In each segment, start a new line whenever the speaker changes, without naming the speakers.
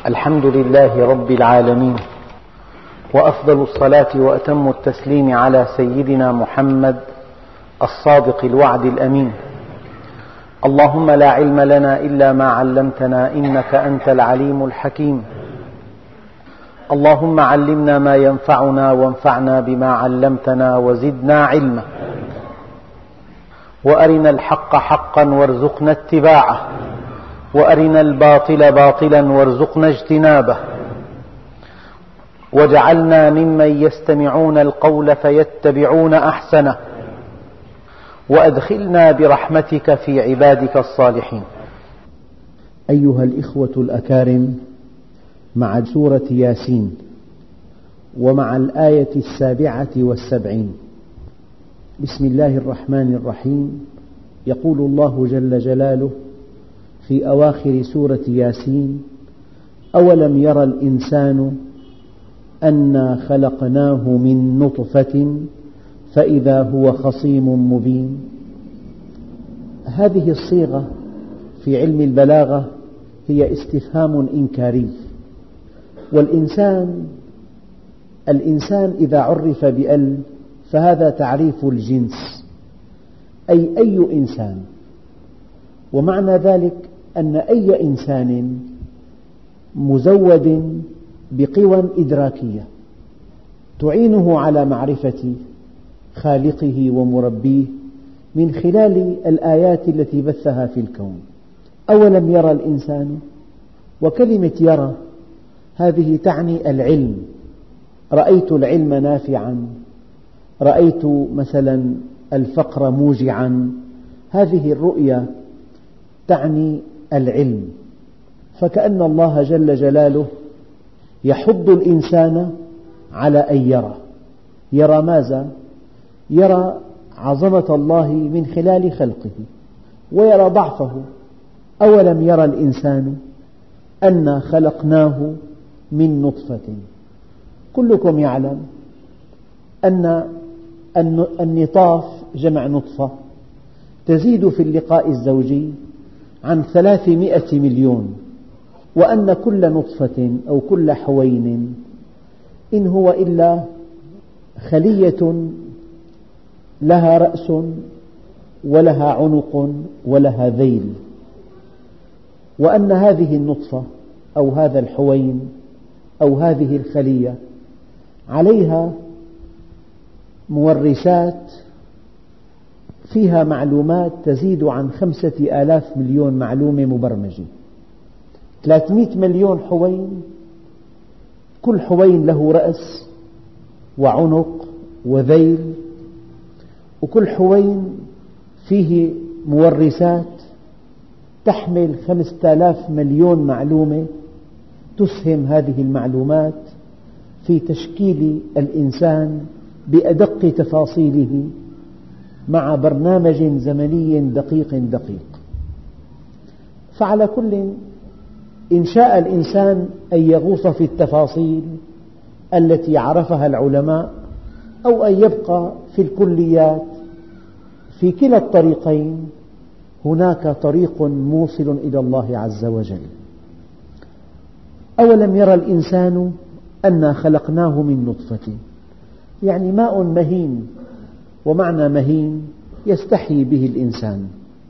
الحمد لله رب العالمين، وأفضل الصلاة وأتم التسليم على سيدنا محمد الصادق الوعد الأمين. اللهم لا علم لنا إلا ما علمتنا إنك أنت العليم الحكيم. اللهم علمنا ما ينفعنا وانفعنا بما علمتنا وزدنا علما، وأرنا الحق حقا وارزقنا اتباعه، وأرنا الباطل باطلا وارزقنا اجتنابه، واجعلنا ممن يستمعون القول فيتبعون أحسنه، وأدخلنا برحمتك في عبادك الصالحين.
أيها الإخوة الأكارم، مع سورة ياسين ومع الآية 77 بسم الله الرحمن الرحيم. يقول الله جل جلاله في أواخر سورة ياسين: أولم ير الإنسان أنا خلقناه من نطفة فإذا هو خصيم مبين. هذه الصيغة في علم البلاغة هي استفهام إنكاري، والإنسان إذا عرف بأل فهذا تعريف الجنس، أي إنسان، ومعنى ذلك أن أي إنسان مزود بقوى إدراكية تعينه على معرفة خالقه ومربيه من خلال الآيات التي بثها في الكون. أولم يرى الإنسان، وكلمة يرى هذه تعني العلم. رأيت العلم نافعا، رأيت مثلا الفقر موجعا، هذه الرؤية تعني العلم. فكأن الله جل جلاله يحض الإنسان على أن يرى ماذا؟ يرى عظمة الله من خلال خلقه، ويرى ضعفه. أولم يرى الإنسان أنا خلقناه من نطفة. كلكم يعلم أن النطاف جمع نطفة تزيد في اللقاء الزوجي عن 300 مليون، وأن كل نطفة أو كل حوين إن هو إلا خلية لها رأس ولها عنق ولها ذيل، وأن هذه النطفة أو هذا الحوين أو هذه الخلية عليها مورثات فيها معلومات تزيد عن 5000 مليون معلومة مبرمجة. 300 مليون حوين، كل حوين له رأس وعنق وذيل، وكل حوين فيه مورثات تحمل 5000 مليون معلومة تسهم هذه المعلومات في تشكيل الإنسان بأدق تفاصيله مع برنامج زمني دقيق. فعلى كل، إن شاء الإنسان أن يغوص في التفاصيل التي عرفها العلماء أو أن يبقى في الكليات، في كلا الطريقين هناك طريق موصل إلى الله عز وجل. أولم يرى الإنسان أنا خلقناه من نطفة، يعني ماء مهين، ومعنى مهين يستحيي به الإنسان.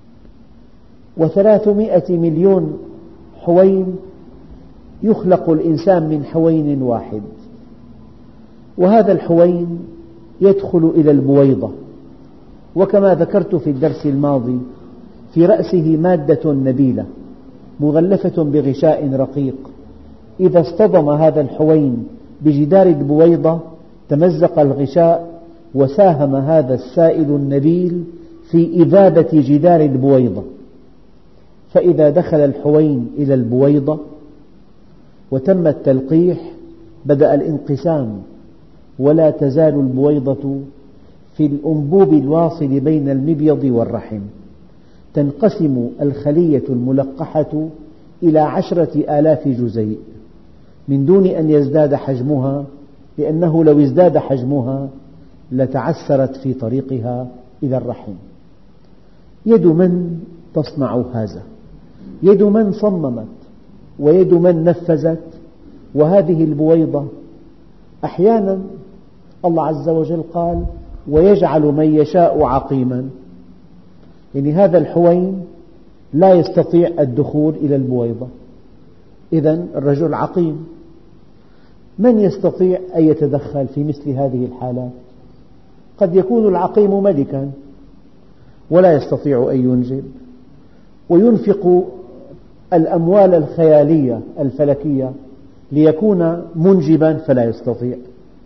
300 مليون حوين يخلق الإنسان من حوين واحد، وهذا الحوين يدخل إلى البويضة، وكما ذكرت في الدرس الماضي في رأسه مادة نبيلة مغلفة بغشاء رقيق، إذا اصطدم هذا الحوين بجدار البويضة تمزق الغشاء، وساهم هذا السائل النبيل في إذابة جدار البويضة. فإذا دخل الحوين إلى البويضة وتم التلقيح بدأ الانقسام، ولا تزال البويضة في الأنبوب الواصل بين المبيض والرحم. تنقسم الخلية الملقحة إلى 10,000 جزيء من دون أن يزداد حجمها، لأنه لو ازداد حجمها لتعسرت في طريقها إلى الرحم. يد من تصنع هذا؟ يد من صممت ويد من نفذت. وهذه البويضة أحيانا الله عز وجل قال ويجعل من يشاء عقيما، يعني هذا الحوين لا يستطيع الدخول إلى البويضة، إذن الرجل عقيم. من يستطيع أن يتدخل في مثل هذه الحالات؟ قد يكون العقيم ملكا ولا يستطيع أن ينجب، وينفق الأموال الخيالية الفلكية ليكون منجبا فلا يستطيع.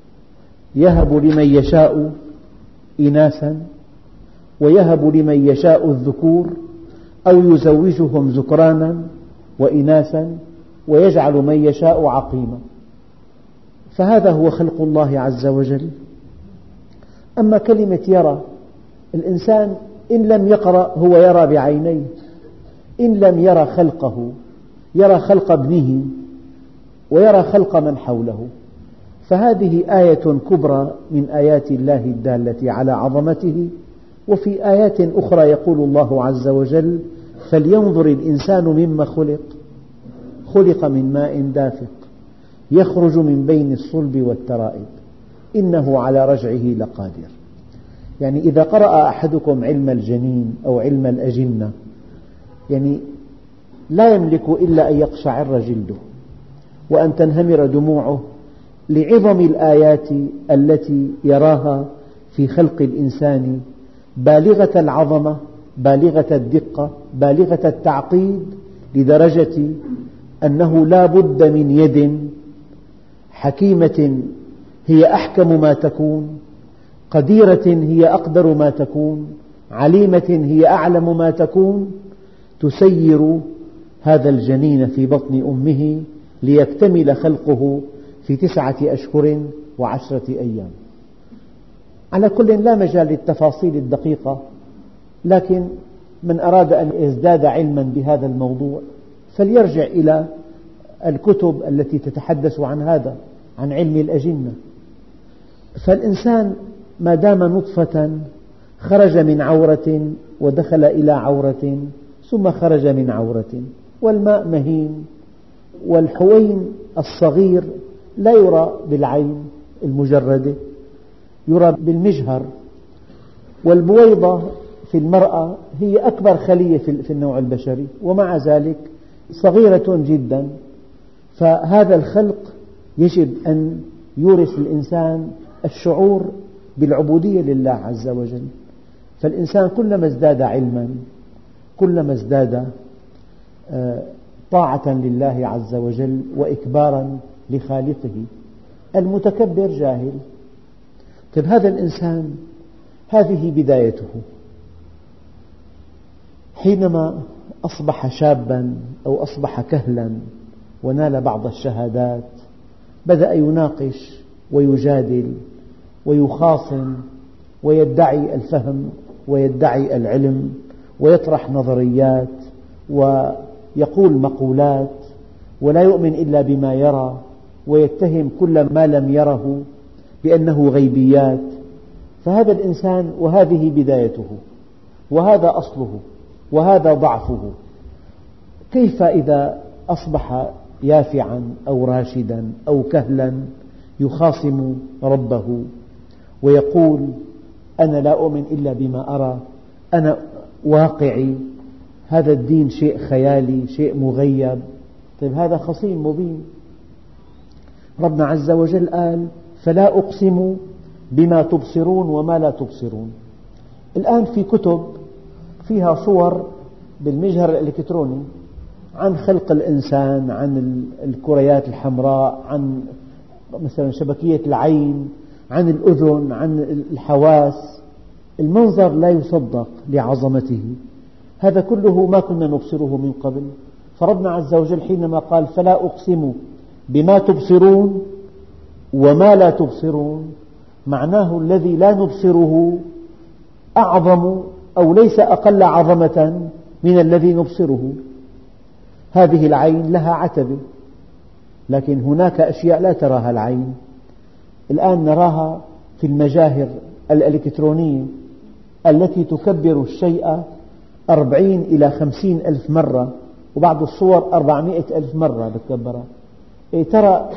يهب لمن يشاء إناثا ويهب لمن يشاء الذكور أو يزوجهم ذكرانا وإناثا ويجعل من يشاء عقيما. فهذا هو خلق الله عز وجل. أما كلمة يرى، الإنسان إن لم يقرأ هو يرى بعينيه، إن لم يرى خلقه يرى خلق ابنه ويرى خلق من حوله. فهذه آية كبرى من آيات الله الدالة على عظمته. وفي آيات أخرى يقول الله عز وجل فلينظر الإنسان مما خلق، خلق من ماء دافق يخرج من بين الصلب والترائب إنه على رجعه لقادر. يعني إذا قرأ أحدكم علم الجنين أو علم الأجنة يعني لا يملك إلا أن يقشعر جلده وأن تنهمر دموعه لعظم الآيات التي يراها في خلق الإنسان، بالغة العظمة، بالغة الدقة، بالغة التعقيد، لدرجة أنه لا بد من يد حكيمة هي أحكم ما تكون، قديرة هي أقدر ما تكون، عليمة هي أعلم ما تكون، تسير هذا الجنين في بطن أمه ليكتمل خلقه في 9 أشهر و10 أيام. على كل لا مجال للتفاصيل الدقيقة، لكن من أراد أن يزداد علما بهذا الموضوع فليرجع إلى الكتب التي تتحدث عن هذا، عن علم الأجنة. فالإنسان ما دام نطفة خرج من عورة ودخل إلى عورة ثم خرج من عورة، والماء مهين، والحوين الصغير لا يرى بالعين المجردة، يرى بالمجهر. والبويضة في المرأة هي أكبر خلية في النوع البشري، ومع ذلك صغيرة جدا. فهذا الخلق يجب أن يورث الإنسان الشعور بالعبودية لله عز وجل. فالإنسان كلما ازداد علما كلما ازداد طاعة لله عز وجل وإكبارا لخالقه. المتكبر جاهل. طيب هذا الإنسان هذه بدايته، حينما أصبح شابا أو أصبح كهلا ونال بعض الشهادات بدأ يناقش ويجادل ويخاصم ويدعي الفهم ويدعي العلم ويطرح نظريات ويقول مقولات ولا يؤمن إلا بما يرى، ويتهم كل ما لم يره بأنه غيبيات. فهذا الإنسان وهذه بدايته وهذا أصله وهذا ضعفه. كيف إذا أصبح يافعا أو راشدا أو كهلا يخاصم ربه ويقول أنا لا أؤمن إلا بما أرى، أنا واقعي، هذا الدين شيء خيالي، شيء مغيب. طيب هذا خصيم مبين. ربنا عز وجل قال فلا أقسم بما تبصرون وما لا تبصرون. الآن في كتب فيها صور بالمجهر الإلكتروني عن خلق الإنسان، عن الكريات الحمراء، عن مثلا شبكية العين، عن الأذن، عن الحواس. المنظر لا يصدق لعظمته. هذا كله ما كنا نبصره من قبل. فربنا عز وجل حينما قال فلا أقسم بما تبصرون وما لا تبصرون، معناه الذي لا نبصره أعظم أو ليس أقل عظمة من الذي نبصره. هذه العين لها عتبة، لكن هناك أشياء لا تراها العين. الآن نراها في المجاهر الإلكترونية التي تكبر الشيء 40 إلى 50 ألف مرة وبعض الصور 400,000 مرة بتكبرها. ترى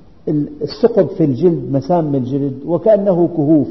الثقب في الجلد، مسام الجلد وكأنه كهوف،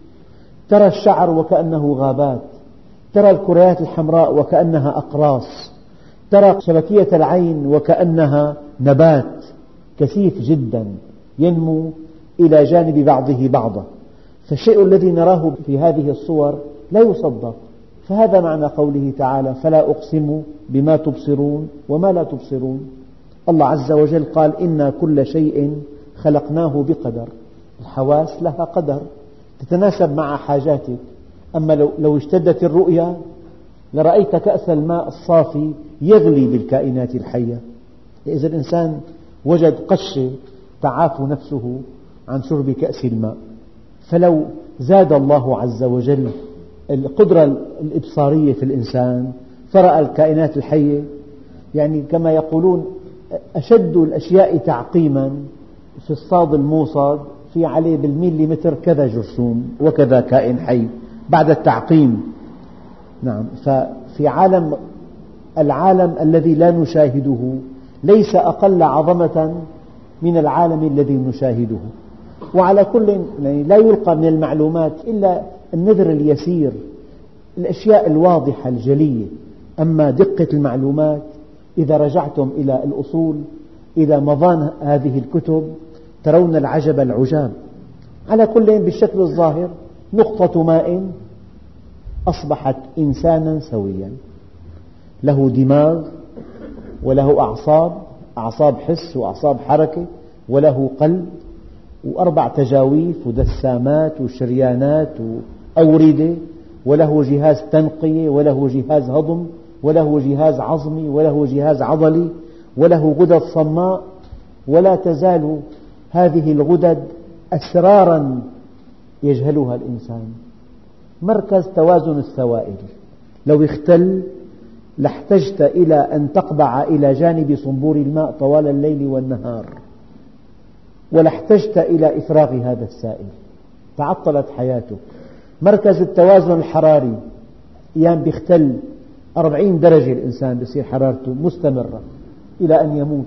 ترى الشعر وكأنه غابات، ترى الكريات الحمراء وكأنها أقراص، ترى شبكية العين وكأنها نبات كثيف جدا ينمو إلى جانب بعضه بعضا. فالشيء الذي نراه في هذه الصور لا يصدق. فهذا معنى قوله تعالى: فلا أقسم بما تبصرون وما لا تبصرون. الله عز وجل قال: إنا كل شيء خلقناه بقدر. الحواس لها قدر تتناسب مع حاجاتك. أما لو اشتدت الرؤيا لرأيت كأس الماء الصافي يغلي بالكائنات الحية. إذا الإنسان وجد قشة تعاف نفسه عن شرب كأس الماء. فلو زاد الله عز وجل القدرة الإبصارية في الإنسان فرأى الكائنات الحية، يعني كما يقولون أشد الأشياء تعقيما في الصاد الموصد في عليه بالميليمتر كذا جرثوم وكذا كائن حي بعد التعقيم. نعم، ففي العالم الذي لا نشاهده ليس أقل عظمة من العالم الذي نشاهده. وعلى كل يعني لا يلقى من المعلومات إلا النذر اليسير، الأشياء الواضحة الجلية. أما دقة المعلومات إذا رجعتم إلى الأصول، إلى مضان هذه الكتب، ترون العجب العجاب. على كل بالشكل الظاهر نقطة ماء أصبحت إنسانا سويا، له دماغ وله أعصاب حس وأعصاب حركة، وله قلب وأربع تجاويف ودسامات وشريانات وأوردة، وله جهاز تنقية، وله جهاز هضم، وله جهاز عظمي، وله جهاز عضلي، وله غدد صماء. ولا تزال هذه الغدد أسرارا يجهلها الإنسان. مركز توازن السوائل لو اختل لاحتجت إلى أن تقبع إلى جانب صنبور الماء طوال الليل والنهار، ولاحتجت إلى إفراغ هذا السائل، تعطلت حياتك. مركز التوازن الحراري أيام بيختل 40 درجة الإنسان بيصير حرارته مستمرة إلى أن يموت.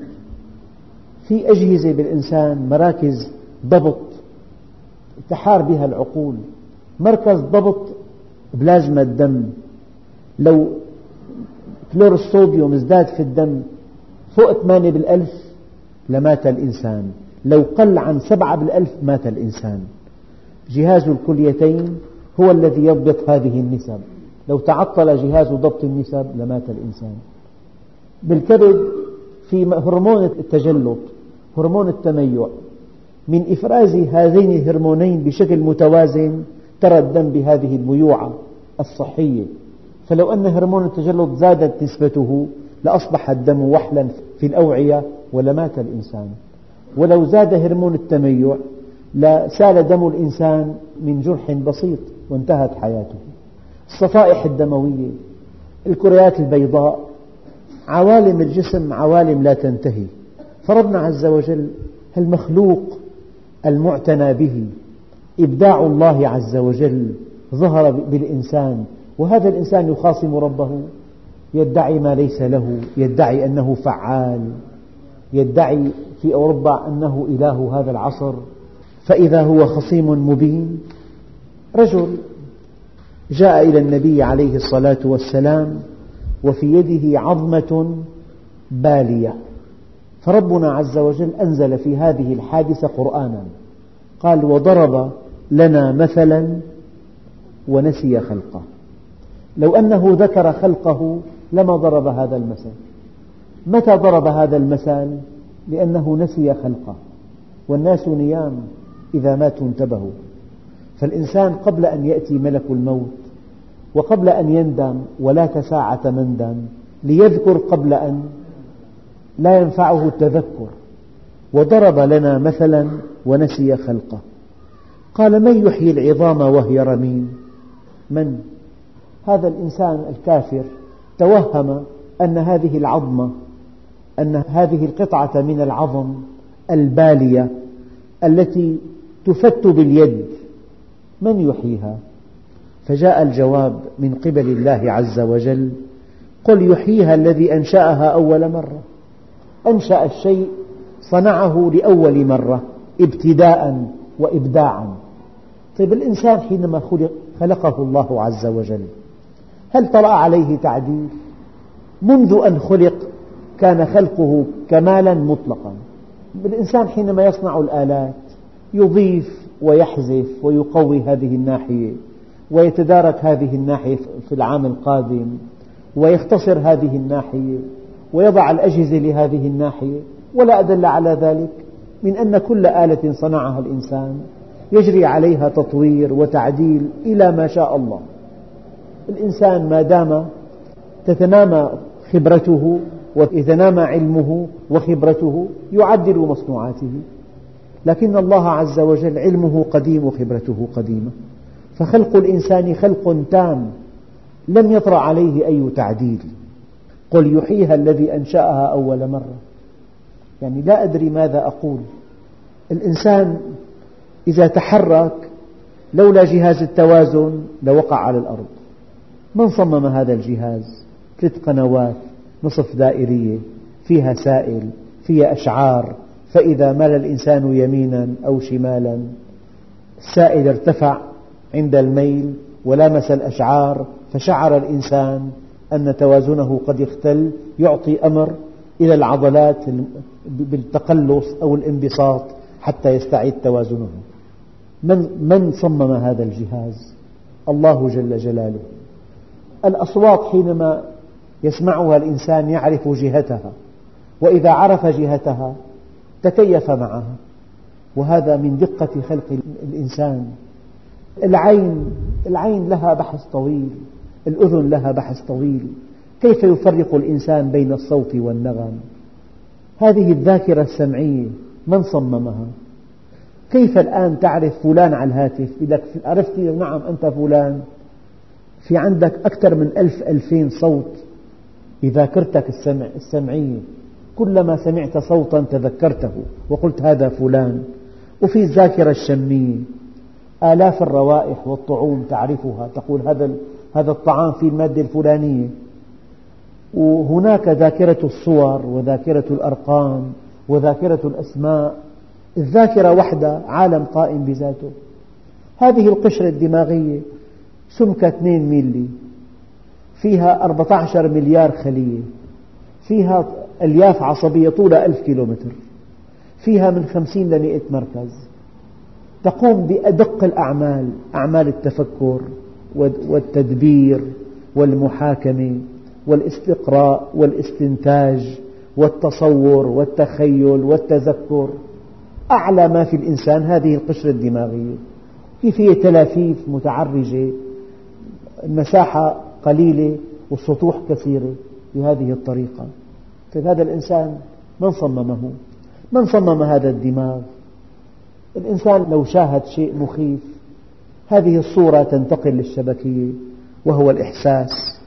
في أجهزة بالإنسان، مراكز ضبط تحار بها العقول. مركز ضبط بلازما الدم، لو كلور الصوديوم ازداد في الدم فوق 8 بالألف لمات الإنسان، لو قل عن 7 بالألف مات الإنسان. جهاز الكليتين هو الذي يضبط هذه النسب، لو تعطل جهاز ضبط النسب لمات الإنسان. بالكبد في هرمون التجلط، هرمون التميع، من إفراز هذين الهرمونين بشكل متوازن ترى الدم بهذه الميوعة الصحية. فلو أن هرمون التجلط زادت نسبته لأصبح الدم وحلا في الأوعية ولمات الإنسان. ولو زاد هرمون التميع لسال دم الإنسان من جرح بسيط وانتهت حياته. الصفائح الدموية، الكريات البيضاء، عوالم الجسم عوالم لا تنتهي. فربنا عز وجل المخلوق المعتنى به، إبداع الله عز وجل ظهر بالإنسان، وهذا الإنسان يخاصم ربه، يدعي ما ليس له، يدعي أنه فعال، يدعي في أوروبا أنه إله هذا العصر، فإذا هو خصيم مبين. رجل جاء إلى النبي عليه الصلاة والسلام وفي يده عظمة بالية، فربنا عز وجل أنزل في هذه الحادثة قرآنا، قال: وضرب لنا مثلا ونسي خلقه. لو أنه ذكر خلقه لما ضرب هذا المثل. متى ضرب هذا المثل؟ لأنه نسي خلقه، والناس نيام إذا ماتوا انتبهوا. فالإنسان قبل أن يأتي ملك الموت وقبل أن يندم، ولا ساعة مندم، ليذكر قبل أن لا ينفعه التذكر. وضرب لنا مثلا ونسي خلقه. قال: من يحيي العظام وهي رميم؟ من؟ هذا الإنسان الكافر توهم أن هذه العظمة، أن هذه القطعة من العظم البالية التي تفت باليد من يحييها؟ فجاء الجواب من قبل الله عز وجل: قل يحييها الذي أنشأها أول مرة. أنشأ الشيء، صنعه لأول مرة ابتداء وإبداعا. طيب الإنسان حينما خلقه الله عز وجل هل طرأ عليه تعديل؟ منذ أن خلق كان خلقه كمالا مطلقا. الإنسان حينما يصنع الآلات يضيف ويحذف ويقوي هذه الناحية ويتدارك هذه الناحية في العام القادم ويختصر هذه الناحية ويضع الأجهزة لهذه الناحية، ولا أدل على ذلك من أن كل آلة صنعها الإنسان يجري عليها تطوير وتعديل إلى ما شاء الله. الإنسان ما دام تتنامى خبرته ويتنامى علمه وخبرته يعدل مصنوعاته، لكن الله عز وجل علمه قديم وخبرته قديمة، فخلق الإنسان خلق تام لم يطرأ عليه أي تعديل. قل يحييها الذي أنشأها أول مرة، يعني لا أدري ماذا أقول. الإنسان إذا تحرك لولا جهاز التوازن لوقع على الأرض. من صمم هذا الجهاز؟ 3 قنوات نصف دائرية فيها سائل، فيها أشعار، فإذا مال الإنسان يمينا أو شمالا السائل ارتفع عند الميل ولامس الأشعار، فشعر الإنسان أن توازنه قد اختل، يعطي أمر إلى العضلات بالتقلص أو الانبساط حتى يستعيد توازنه. من صمم هذا الجهاز؟ الله جل جلاله. الأصوات حينما يسمعها الإنسان يعرف جهتها، وإذا عرف جهتها تكيف معها، وهذا من دقة خلق الإنسان. العين لها بحث طويل، الأذن لها بحث طويل، كيف يفرق الإنسان بين الصوت والنغم؟ هذه الذاكرة السمعية من صممها؟ كيف الآن تعرف فلان على الهاتف؟ إذا عرفت نعم أنت فلان، في عندك أكثر من 1000-2000 صوت بذاكرتك السمعية، كلما سمعت صوتا تذكرته وقلت هذا فلان. وفي الذاكرة الشمية آلاف الروائح والطعوم تعرفها، تقول هذا الطعام فيه المادة الفلانية. وهناك ذاكرة الصور وذاكرة الأرقام وذاكرة الأسماء. الذاكرة وحدها عالم قائم بذاته. هذه القشرة الدماغية سمكها 2 ميلي، فيها 14 مليار خلية، فيها ألياف عصبية طولها 1000 كيلومتر، فيها من 50 ل100 مركز، تقوم بأدق الأعمال، أعمال التفكر والتدبير والمحاكمة والاستقراء والاستنتاج والتصور والتخيل والتذكر. أعلى ما في الإنسان هذه القشرة الدماغية، فيها تلافيف متعرجة، المساحة قليلة والسطوح كثيرة بهذه الطريقة. طيب هذا الإنسان من صممه؟ من صمم هذا الدماغ؟ الإنسان لو شاهد شيء مخيف هذه الصورة تنتقل للشبكية وهو الإحساس.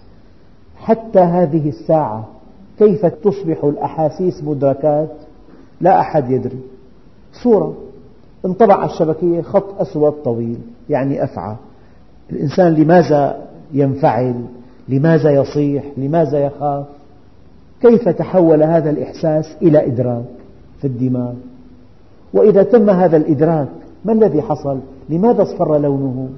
حتى هذه الساعة كيف تصبح الأحاسيس مدركات لا أحد يدري. صورة انطبع على الشبكية، خط أسود طويل يعني أفعى. الإنسان لماذا ينفعل؟ لماذا يصيح؟ لماذا يخاف؟ كيف تحول هذا الإحساس إلى إدراك في الدماغ؟ وإذا تم هذا الإدراك ما الذي حصل؟ لماذا اصفر لونه؟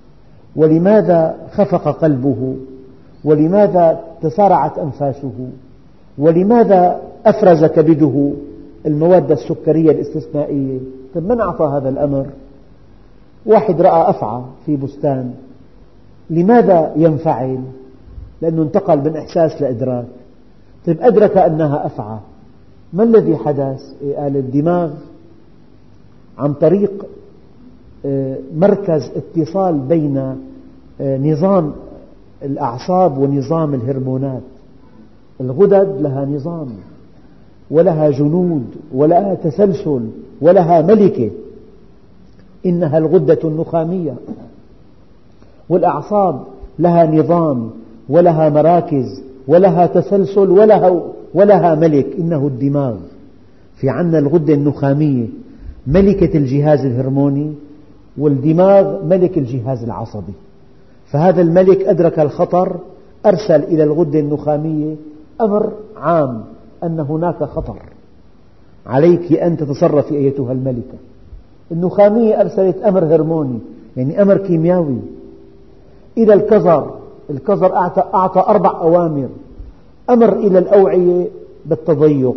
ولماذا خفق قلبه؟ ولماذا تسارعت أنفاسه؟ ولماذا أفرز كبده المواد السكرية الاستثنائية؟ طيب من أعطى هذا الأمر؟ واحد رأى أفعى في بستان، لماذا ينفعل؟ لأنه انتقل من إحساس لإدراك. طيب أدرك أنها أفعى، ما الذي حدث؟ قال الدماغ عن طريق مركز اتصال بين نظام الأعصاب ونظام الهرمونات. الغدد لها نظام ولها جنود ولها تسلسل ولها ملكة، إنها الغدة النخامية. والأعصاب لها نظام ولها مراكز ولها تسلسل ولها ملك، إنه الدماغ. في عندنا الغدة النخامية ملكة الجهاز الهرموني، والدماغ ملك الجهاز العصبي. فهذا الملك أدرك الخطر، أرسل إلى الغدة النخامية أمر عام أن هناك خطر، عليك أن تتصرفي أيتها الملكة. النخامية أرسلت أمر هرموني، يعني أمر كيميائي. إلى الكظر أعطى 4 أوامر. أمر إلى الأوعية بالتضيق،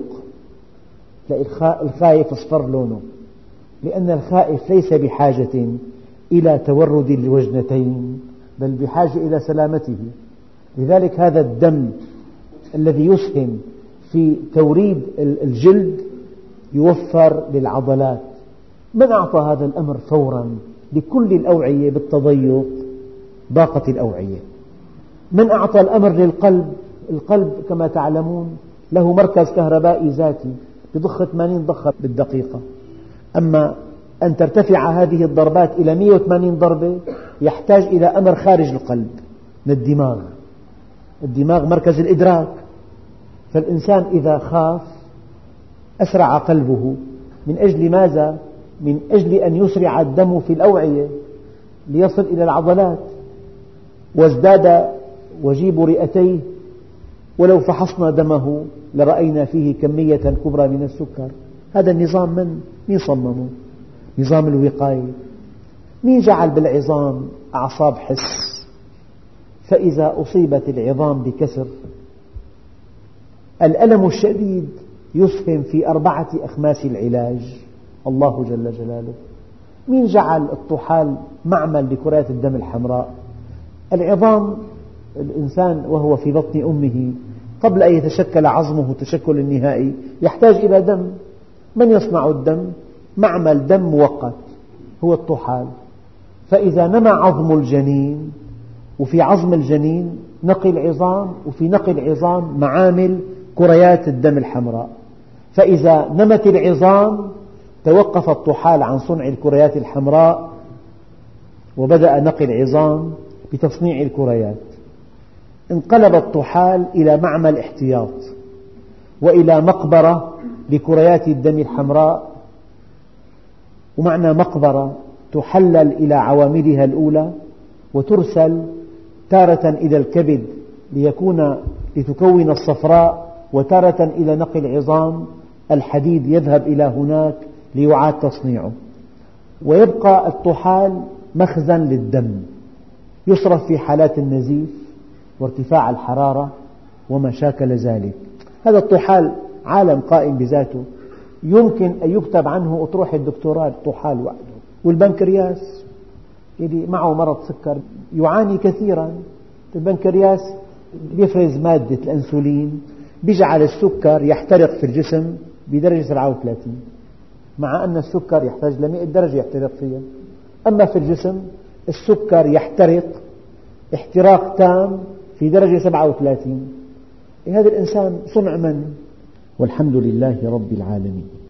الخائف اصفر لونه، لأن الخائف ليس بحاجة إلى تورد الوجنتين، بل بحاجة إلى سلامته. لذلك هذا الدم الذي يسهم في توريد الجلد يوفر للعضلات. من أعطى هذا الأمر فورا لكل الأوعية بالتضيق؟ ضاقة الأوعية. من أعطى الأمر للقلب؟ القلب كما تعلمون له مركز كهربائي ذاتي يضخ 80 ضخة بالدقيقة، أما أن ترتفع هذه الضربات إلى 180 ضربة يحتاج إلى أمر خارج القلب من الدماغ. الدماغ مركز الإدراك، فالإنسان إذا خاف أسرع قلبه. من أجل ماذا؟ من أجل أن يسرع الدم في الأوعية ليصل إلى العضلات. وازداد وجيب رئتيه، ولو فحصنا دمه لرأينا فيه كمية كبرى من السكر. هذا النظام مين صممه؟ نظام الوقاية. مين جعل بالعظام أعصاب حس؟ فإذا أصيبت العظام بكسر الألم الشديد يسهم في 4 أخماس العلاج، الله جل جلاله. مين جعل الطحال معمل لكريات الدم الحمراء؟ العظام، الإنسان وهو في بطن أمه قبل أن يتشكل عظمه التشكل النهائي يحتاج إلى دم. من يصنع الدم؟ معمل دم مؤقت هو الطحال. فإذا نمى عظم الجنين، وفي عظم الجنين نقي العظام، وفي نقي العظام معامل كريات الدم الحمراء. فإذا نمت العظام توقف الطحال عن صنع الكريات الحمراء، وبدأ نقي العظام بتصنيع الكريات. انقلب الطحال إلى معمل احتياط وإلى مقبرة لكريات الدم الحمراء. ومعنى مقبرة تحلل إلى عواملها الأولى وترسل تارة إلى الكبد لتكون الصفراء، وتارة إلى نقي العظام. الحديد يذهب إلى هناك ليعاد تصنيعه، ويبقى الطحال مخزن للدم يصرف في حالات النزيف وارتفاع الحرارة وما شاكل ذلك. هذا الطحال عالم قائم بذاته، يمكن أن يكتب عنه أطروحة الدكتوراه الطحال وحده. والبنكرياس اللي معه مرض سكر يعاني كثيرا. البنكرياس يفرز مادة الأنسولين بيجعل السكر يحترق في الجسم بدرجة 37، مع أن السكر يحتاج ل 100 درجة يحترق فيها. أما في الجسم السكر يحترق احتراق تام في درجة 37. هذا الإنسان صنع من؟ والحمد لله رب العالمين.